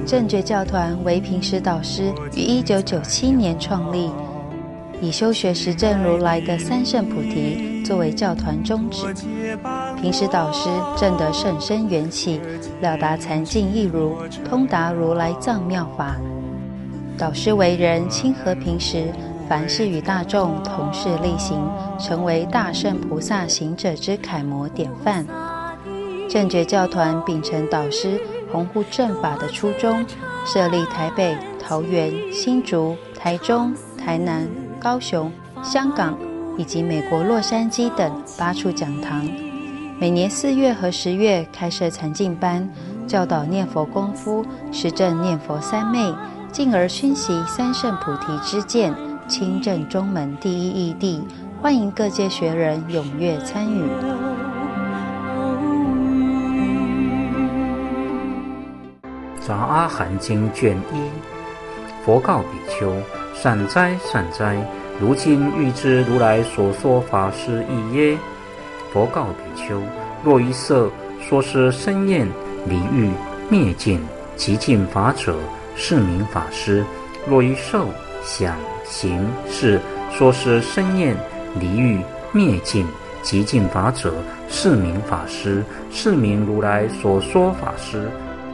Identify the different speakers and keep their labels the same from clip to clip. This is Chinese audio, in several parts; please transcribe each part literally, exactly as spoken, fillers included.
Speaker 1: 正觉教团为平时导师于一九九七年创立，以修学实证如来的三圣菩提作为教团宗旨。平时导师证得甚深缘起，了达禅境义如，通达如来藏妙法。导师为人亲和平时，凡事与大众同事力行，成为大圣菩萨行者之楷模典范。正觉教团秉承导师弘护正法的初衷，设立台北、桃园、新竹、台中、台南、高雄、香港以及美国洛杉矶等八处讲堂。每年四月和十月开设禅境班，教导念佛功夫，实证念佛三昧，进而熏习三圣菩提之见，亲证中门第一义谛。欢迎各界学人踊跃参与。
Speaker 2: 杂阿含经卷一，佛告比丘：善哉善哉，如今欲知如来所说法是义耶？佛告比丘：若于色说是生厌离欲灭尽极尽法者，是名法师；若于受想行识说是生厌离欲灭尽极尽法者，是名法师，是名如来所说法师。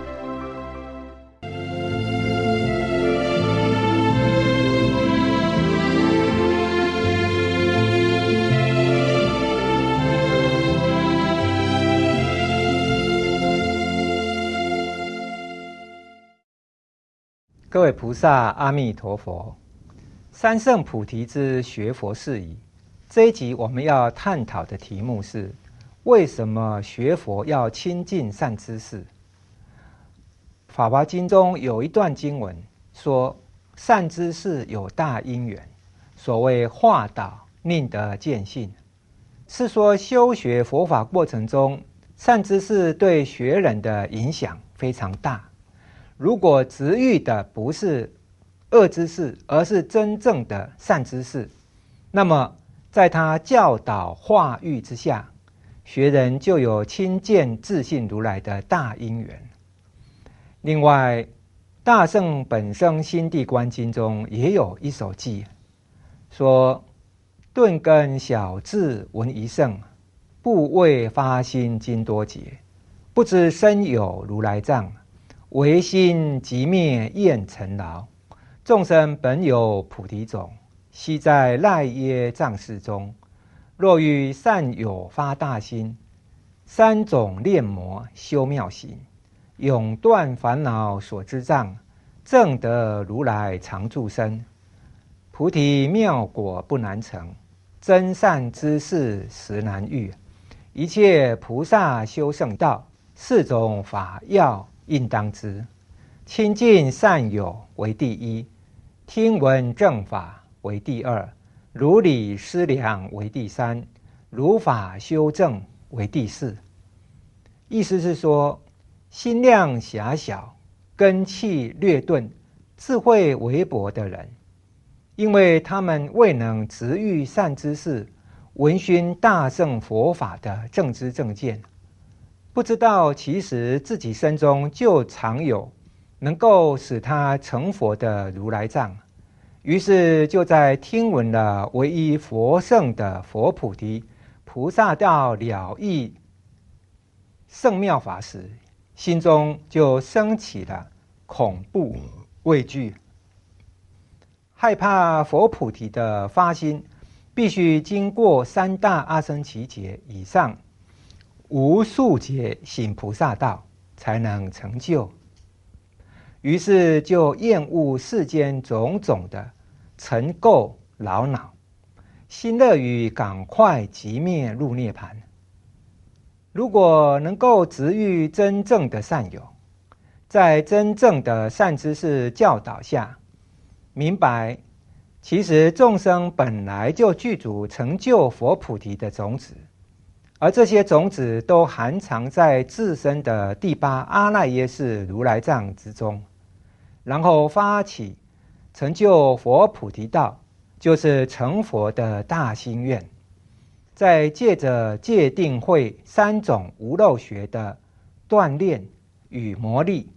Speaker 3: 各位菩萨，阿弥陀佛！三圣菩提之学佛事宜，这一集我们要探讨的题目是：为什么学佛要亲近善知识？法华经中有一段经文说，善知识有大因缘，所谓化导令得见性，是说修学佛法过程中，善知识对学人的影响非常大。如果执遇的不是恶知识，而是真正的善知识，那么在他教导化育之下，学人就有亲见自信如来的大因缘。另外，大圣本生心地观经中也有一首偈，说：顿根小智闻一圣，不为发心经多劫，不知身有如来藏，唯心即灭厌尘劳。众生本有菩提种，悉在赖耶藏识中。若欲善有发大心，三种炼魔修妙行，永断烦恼所知障，正得如来常住身。菩提妙果不难成，真善之事实难遇。一切菩萨修圣道，四种法要应当知。亲近善友为第一，听闻正法为第二，如理思量为第三，如法修正为第四。意思是说，心量狭小、根器略钝、智慧微薄的人，因为他们未能直遇善知识，闻熏大乘佛法的正知正见，不知道其实自己身中就常有能够使他成佛的如来藏，于是就在听闻了唯一佛圣的佛菩提菩萨道了义圣妙法时，心中就升起了恐怖畏惧，害怕佛菩提的发心必须经过三大阿僧祇劫以上无数劫行菩萨道才能成就，于是就厌恶世间种种的尘垢劳恼，心乐于赶快即灭入涅槃。如果能够直遇真正的善友，在真正的善知识教导下，明白其实众生本来就具足成就佛菩提的种子，而这些种子都含藏在自身的第八阿赖耶识如来藏之中，然后发起成就佛菩提道，就是成佛的大心愿，再借着戒定慧三种无漏学的锻炼与磨砺，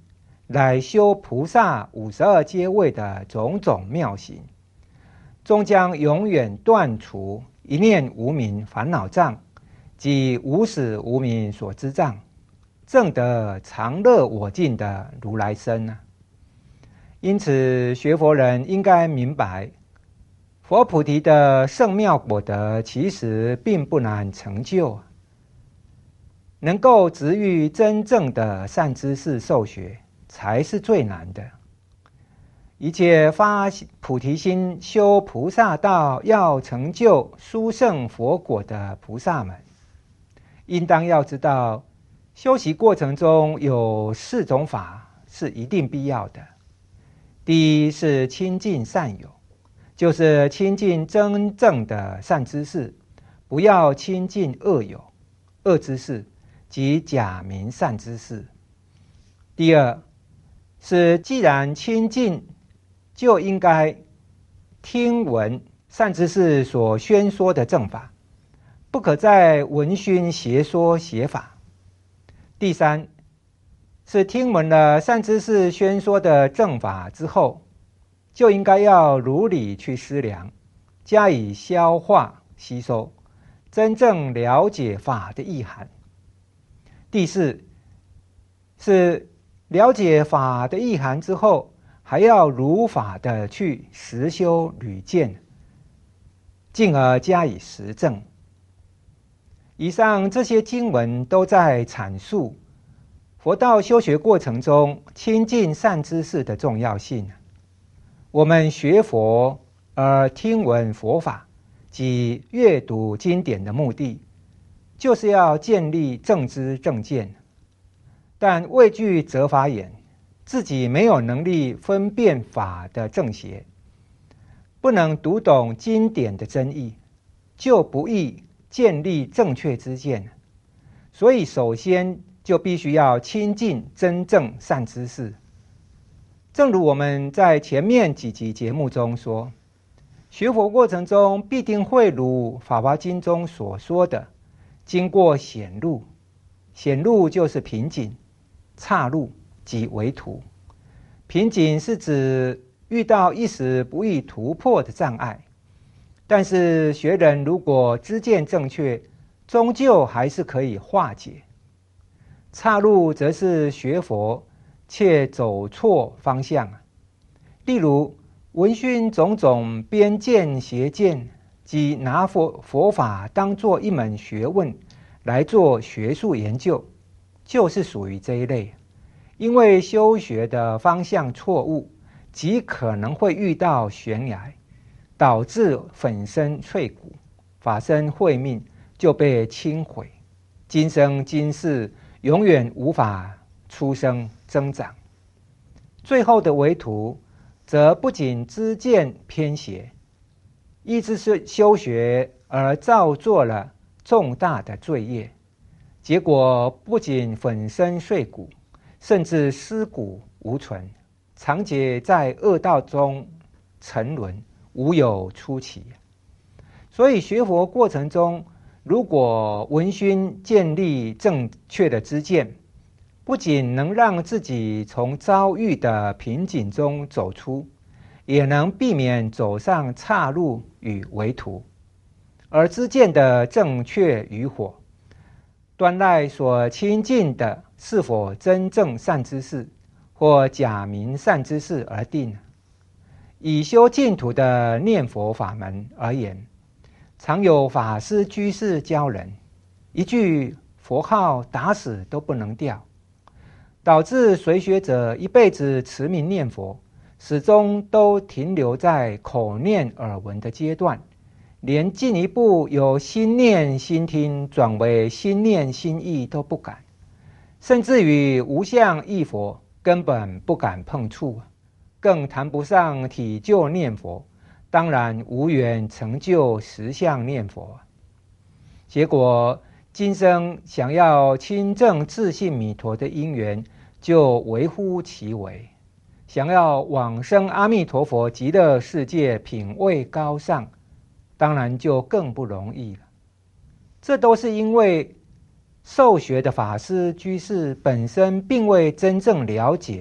Speaker 3: 来修菩萨五十二阶位的种种妙行，终将永远断除一念无明烦恼障及无始无明所知障，证得常乐我净的如来身啊。因此学佛人应该明白，佛菩提的圣妙果德其实并不难成就，能够直遇真正的善知识受学才是最难的。一切发菩提心修菩萨道要成就殊胜佛果的菩萨们，应当要知道，修习过程中有四种法是一定必要的。第一是亲近善友，就是亲近真正的善知识，不要亲近恶友、恶知识及假名善知识。第二是既然亲近，就应该听闻善知识所宣说的正法，不可再闻熏邪说邪法。第三是听闻了善知识宣说的正法之后，就应该要如理去思量，加以消化吸收，真正了解法的意涵。第四是了解法的意涵之后，还要如法的去实修履见，进而加以实证。以上这些经文都在阐述佛道修学过程中亲近善知识的重要性。我们学佛而听闻佛法及阅读经典的目的，就是要建立正知正见。但畏惧责法眼，自己没有能力分辨法的正邪，不能读懂经典的真意，就不易建立正确之见。所以首先就必须要亲近真正善知识。正如我们在前面几集节目中说，学佛过程中必定会如《法华经》中所说的，经过险路。险路就是瓶颈、岔路及围途。瓶颈是指遇到一时不易突破的障碍，但是学人如果知见正确，终究还是可以化解。岔路则是学佛却走错方向，例如闻讯种种边见邪见，即拿佛佛法当作一门学问来做学术研究，就是属于这一类。因为修学的方向错误，极可能会遇到悬崖，导致粉身碎骨，法身慧命就被轻毁，今生今世永远无法出生增长。最后的围途则不仅知见偏邪，意志是修学而造作了重大的罪业，结果不仅粉身碎骨，甚至尸骨无存，长期在恶道中沉沦，无有出期。所以学佛过程中，如果闻熏建立正确的知见，不仅能让自己从遭遇的瓶颈中走出，也能避免走上岔路与围途。而知见的正确与否，端赖所亲近的是否真正善知识或假名善知识而定。以修净土的念佛法门而言，常有法师居士教人，一句佛号打死都不能掉，导致随学者一辈子持名念佛，始终都停留在口念耳闻的阶段，连进一步由心念心听转为心念心意都不敢，甚至于无相忆佛根本不敢碰触，更谈不上体就念佛，当然无缘成就实相念佛。结果今生想要亲证自信弥陀的因缘就微乎其微，想要往生阿弥陀佛极乐世界品位高尚，当然就更不容易了。这都是因为受学的法师居士本身并未真正了解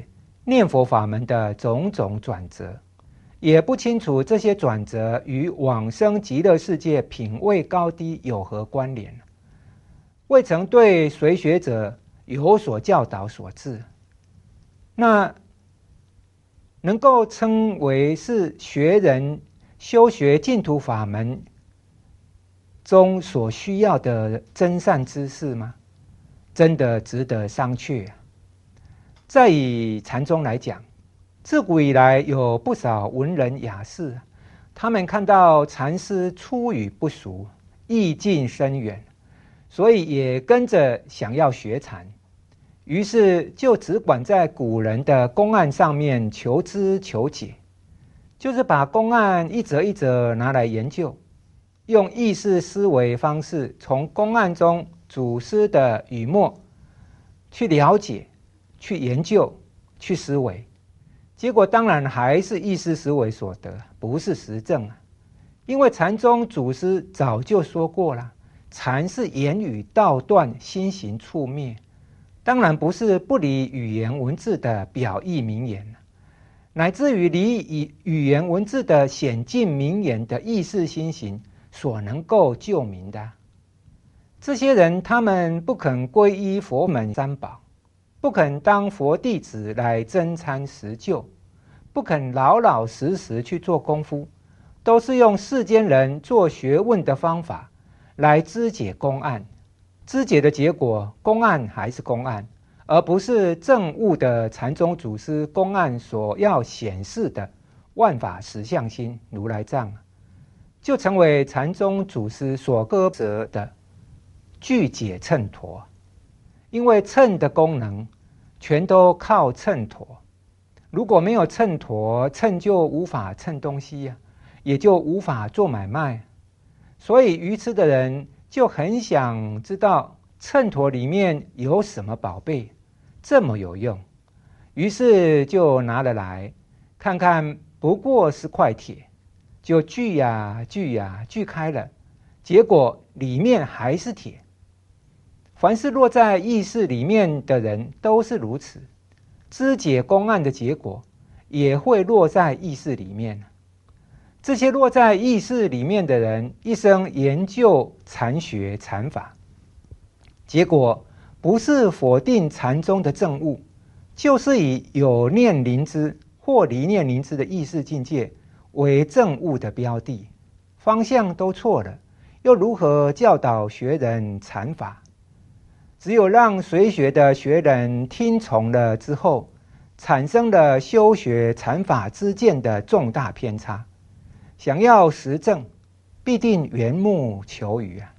Speaker 3: 念佛法门的种种转折，也不清楚这些转折与往生极乐世界品位高低有何关联，未曾对随学者有所教导所致。那能够称为是学人修学净土法门中所需要的真善知识吗？真的值得商榷。再以禅宗来讲，自古以来有不少文人雅士，他们看到禅师出语不俗，意境深远，所以也跟着想要学禅，于是就只管在古人的公案上面求知求解，就是把公案一则一则拿来研究，用意识思维方式从公案中祖师的语墨去了解、去研究、去思维，结果当然还是意识思维所得，不是实证啊。因为禅宗祖师早就说过了，禅是言语道断，心行处灭，当然不是不理语言文字的表意名言，乃至于理语言文字的显尽名言的意识心行所能够救民的。这些人他们不肯皈依佛门三宝，不肯当佛弟子来真参实救，不肯老老实实去做功夫，都是用世间人做学问的方法来知解公案，知解的结果公案还是公案，而不是正悟的禅宗祖师公案所要显示的万法实相心如来藏，就成为禅宗祖师所割舍的具解秤砣。因为秤的功能全都靠秤砣，如果没有秤砣，秤就无法称东西呀、啊，也就无法做买卖。所以愚痴的人就很想知道秤砣里面有什么宝贝这么有用，于是就拿了来看看，不过是块铁，就锯呀锯呀锯开了，结果里面还是铁。凡是落在意识里面的人都是如此，知解公案的结果也会落在意识里面。这些落在意识里面的人一生研究禅学禅法，结果不是否定禅宗的正悟，就是以有念灵知或离念灵知的意识境界为正悟的标的，方向都错了，又如何教导学人禅法？只有让随学的学人听从了之后，产生了修学禅法之见的重大偏差，想要实证，必定缘木求鱼啊！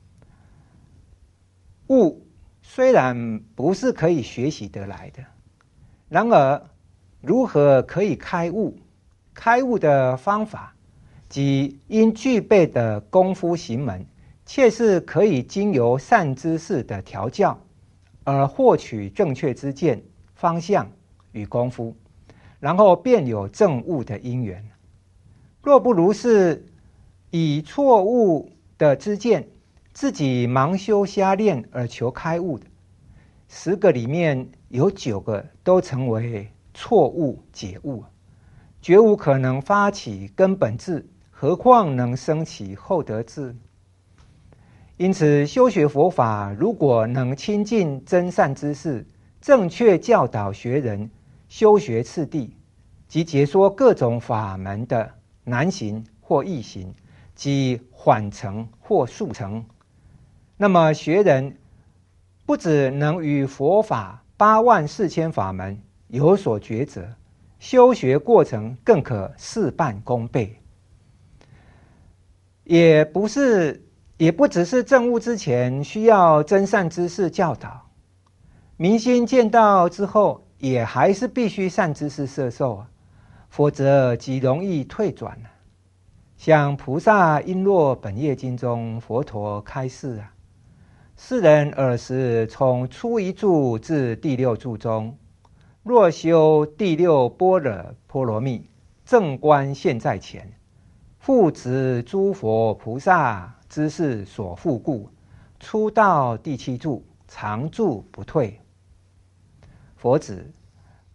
Speaker 3: 悟虽然不是可以学习得来的，然而如何可以开悟？开悟的方法即应具备的功夫行门，却是可以经由善知识的调教而获取正确之见、方向与功夫，然后便有正悟的因缘。若不如是，以错误的知见，自己盲修瞎练而求开悟的，十个里面有九个都成为错误解悟，绝无可能发起根本智，何况能生起后得智？因此，修学佛法如果能亲近真善知识，正确教导学人修学次第，及解说各种法门的难行或易行，及缓成或速成，那么学人不只能与佛法八万四千法门有所抉择，修学过程更可事半功倍。也不是。也不只是证悟之前需要真善知识教导，明心见道之后，也还是必须善知识摄受啊，否则极容易退转啊。像《菩萨璎珞本业经》中，佛陀开示啊，世人尔时从初一柱至第六柱中，若修第六般若波罗蜜，正观现在前，复执诸佛菩萨知识所复故，初到第七柱，常住不退。佛指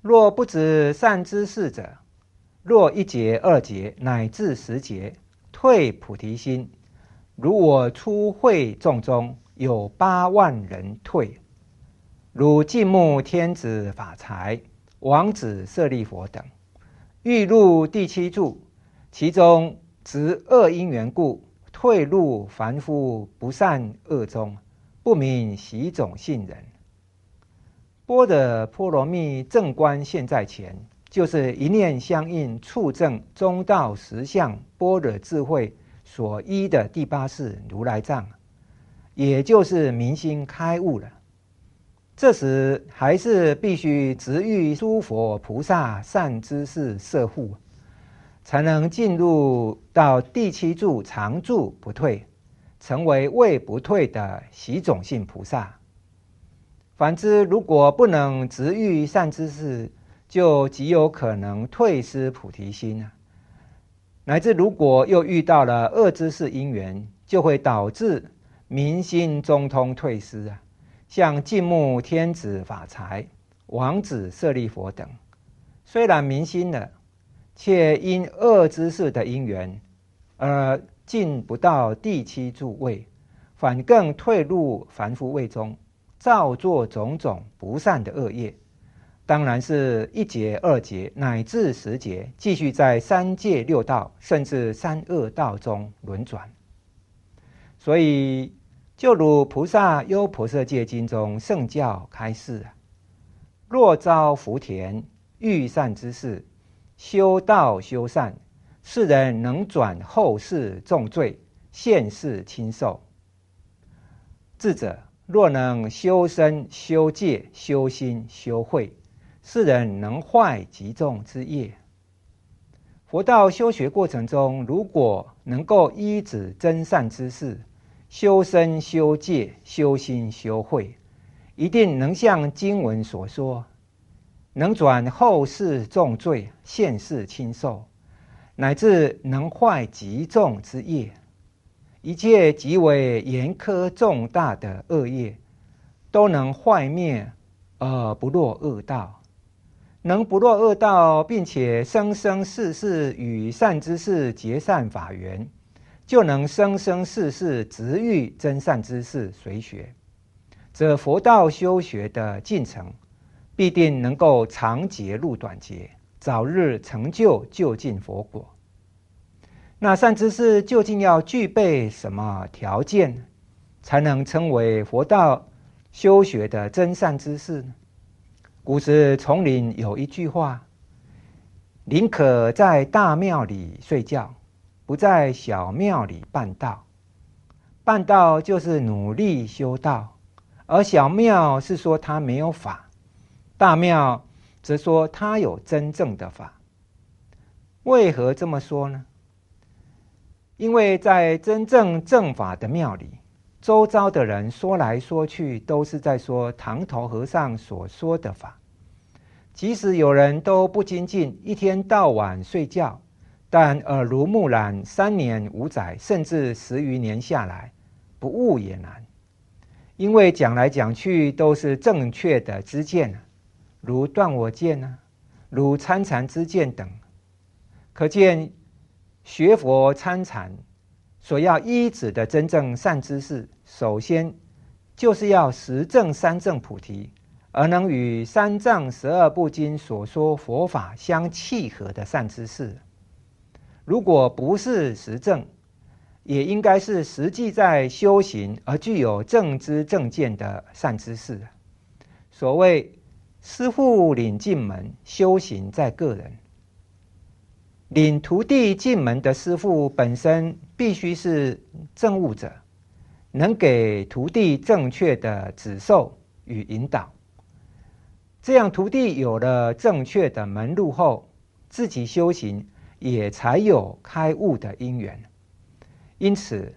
Speaker 3: 若不知善知识者，若一劫二劫乃至十劫，退菩提心，如我初会众中有八万人退，如净木天子法财、王子舍利佛等，欲入第七柱，其中执恶因缘故，退入凡夫不善恶中，不明习种性人。般若波罗蜜正观现在前，就是一念相应触证中道实相般若智慧所依的第八世如来藏，也就是明心开悟了。这时还是必须值遇诸佛菩萨善知识摄护，才能进入到第七柱常住不退，成为未不退的习种性菩萨。反之，如果不能值遇善知识，就极有可能退失菩提心啊。乃至如果又遇到了恶知识因缘，就会导致明心中通退失啊。像净木天子法财、王子舍利佛等，虽然明心了，却因恶知识的因缘而进不到第七柱位，反更退入凡夫位中，造作种种不善的恶业，当然是一劫、二劫乃至十劫，继续在三界六道甚至三恶道中轮转。所以，就如菩萨优婆塞戒经中圣教开示：若遭福田，遇善之事，修道修善，是人能转后世重罪，现世轻受。智者若能修身、修戒、修心、修慧，是人能坏极重之业。佛道修学过程中，如果能够依止真善之事，修身、修戒、修心、修慧，一定能像经文所说，能转后世重罪，现世轻受，乃至能坏极重之业。一切极为严苛重大的恶业，都能坏灭而不落恶道。能不落恶道，并且生生世世与善知识结善法缘，就能生生世世直遇真善知识随学，则佛道修学的进程必定能够长劫入短劫，早日成就究竟佛果。那善知识究竟要具备什么条件，才能称为佛道修学的真善知识呢？古时丛林有一句话：宁可在大庙里睡觉，不在小庙里办道。办道就是努力修道，而小庙是说他没有法，大庙则说他有真正的法。为何这么说呢？因为在真正正法的庙里，周遭的人说来说去都是在说堂头和尚所说的法。即使有人都不精进，一天到晚睡觉，但耳濡目染三年五载，甚至十余年下来，不悟也难。因为讲来讲去都是正确的知见，如断我见啊，如参禅之见等。可见学佛参禅所要依止的真正善知识，首先就是要实证三正菩提，而能与三藏十二部经所说佛法相契合的善知识。如果不是实证，也应该是实际在修行而具有正知正见的善知识。所谓师父领进门，修行在个人。领徒弟进门的师父本身必须是证悟者，能给徒弟正确的指授与引导。这样徒弟有了正确的门路后，自己修行也才有开悟的因缘。因此，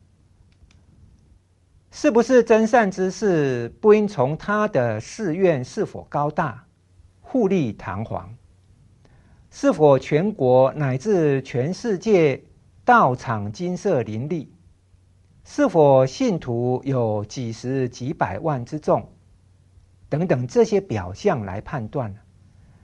Speaker 3: 是不是真善之事，不应从他的誓愿是否高大、富丽堂皇，是否全国乃至全世界道场金色林立，是否信徒有几十几百万之众，等等这些表象来判断，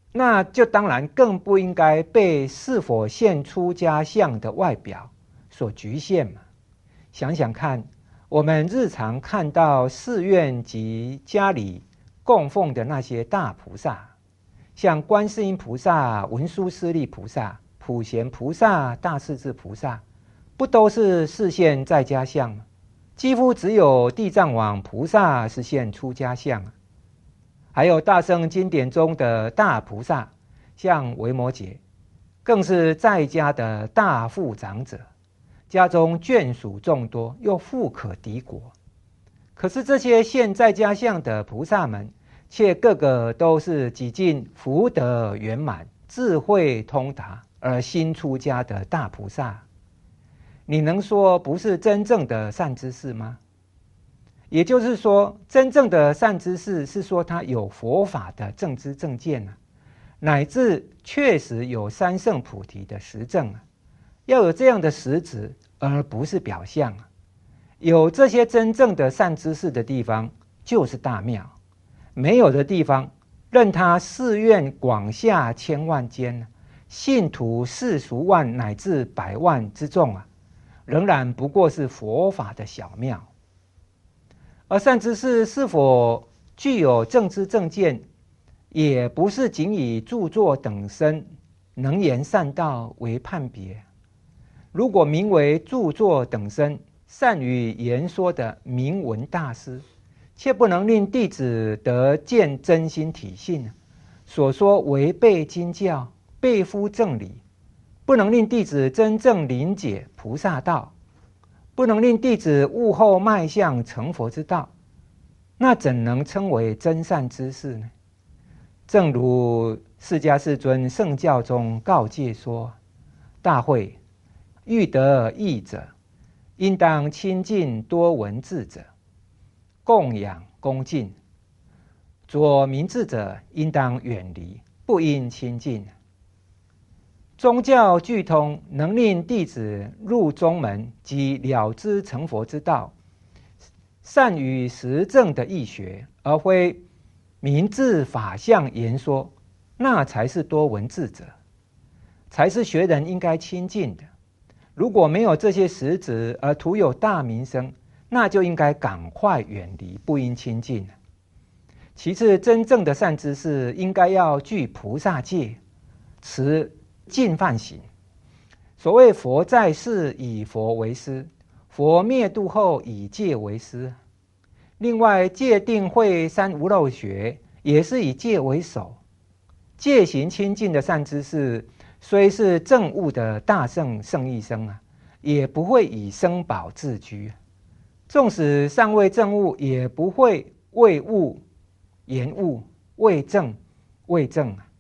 Speaker 3: 那就当然更不应该被是否现出家相的外表所局限嘛。想想看，我们日常看到寺院及家里供奉的那些大菩萨，像观世音菩萨、文殊师利菩萨、普贤菩萨、大势至菩萨，不都是示现在家相吗？几乎只有地藏王菩萨是现出家相，还有大乘经典中的大菩萨，像维摩诘，更是在家的大富长者，家中眷属众多，又富可敌国。可是这些现在家相的菩萨们，却个个都是几尽福德圆满、智慧通达而新出家的大菩萨。你能说不是真正的善知识吗？也就是说，真正的善知识是说他有佛法的正知正见啊，乃至确实有三圣菩提的实证啊。要有这样的实质，而不是表象啊。有这些真正的善知识的地方，就是大庙；没有的地方，任他寺院广厦千万间，信徒世俗万乃至百万之众啊，仍然不过是佛法的小庙。而善知识是否具有正知正见，也不是仅以著作等身、能言善道为判别。如果名为著作等身、善于言说的名闻大师，却不能令弟子得见真心体性，所说违背经教、背夫正理，不能令弟子真正理解菩萨道，不能令弟子悟后迈向成佛之道，那怎能称为真善知识呢？正如释迦世尊圣教中告诫说：大会欲得益者，应当亲近多闻智者，供养恭敬；着明智者，应当远离，不应亲近。宗教具通，能令弟子入宗门及了知成佛之道，善于实证的义学，而非明智法相言说，那才是多闻智者，才是学人应该亲近的。如果没有这些实质，而徒有大名声，那就应该赶快远离，不应亲近。其次，真正的善知识应该要具菩萨戒，持净犯行。所谓佛在世以佛为师，佛灭度后以戒为师。另外，戒定慧三无漏学也是以戒为首。戒行清净的善知识，虽是正悟的大圣圣义生啊，也不会以生宝自居。纵使尚未正悟，也不会为悟言悟，为正为正啊，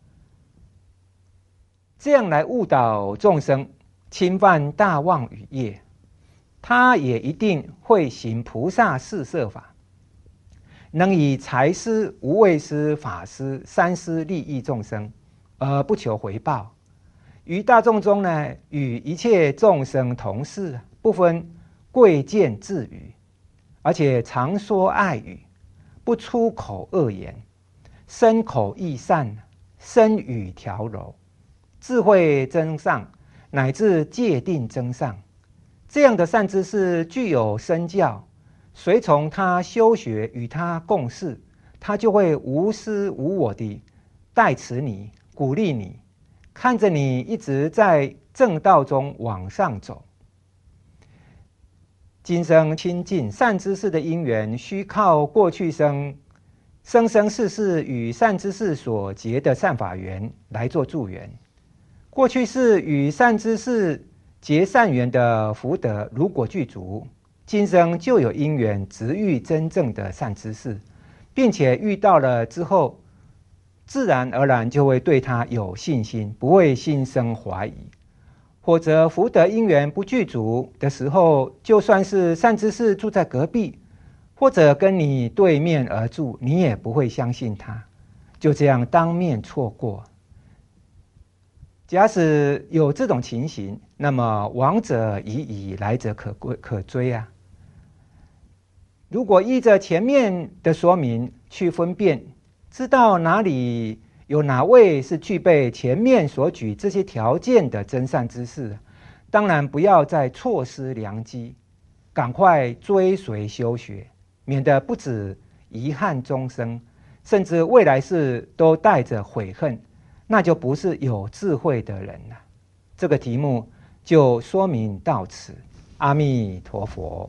Speaker 3: 这样来误导众生，侵犯大妄语业。他也一定会行菩萨四摄法，能以财施、无畏施、法施三施利益众生，而不求回报。于大众中呢，与一切众生同事，不分贵贱智愚，而且常说爱语，不出口恶言，身口意善，身语调柔，智慧增上，乃至戒定增上。这样的善知识具有身教，随从他修学，与他共事，他就会无私无我地代持你，鼓励你，看着你一直在正道中往上走。今生亲近善知识的因缘，需靠过去生生生世世与善知识所结的善法缘来做助缘。过去世与善知识结善缘的福德如果具足，今生就有因缘直遇真正的善知识，并且遇到了之后，自然而然就会对他有信心，不会心生怀疑。或者福德因缘不具足的时候，就算是善知识住在隔壁，或者跟你对面而住，你也不会相信他，就这样当面错过。假使有这种情形，那么往者已矣，来者可归可追啊。如果依着前面的说明去分辨，知道哪里有哪位是具备前面所举这些条件的真善知识？当然不要再错失良机，赶快追随修学，免得不止遗憾终生，甚至未来世都带着悔恨，那就不是有智慧的人了。这个题目就说明到此。阿弥陀佛。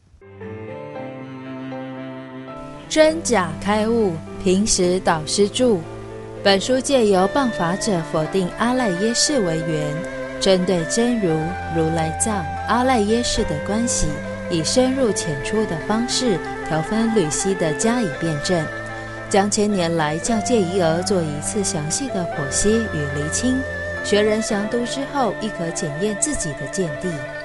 Speaker 1: 真假开悟，平时导师著。本书借由谤法者否定阿赖耶识为缘，针对真如、如来藏、阿赖耶识的关系，以深入浅出的方式，条分缕析地加以辩证，将千年来教戒遗额做一次详细的剖析与厘清。学人详读之后，亦可检验自己的见地。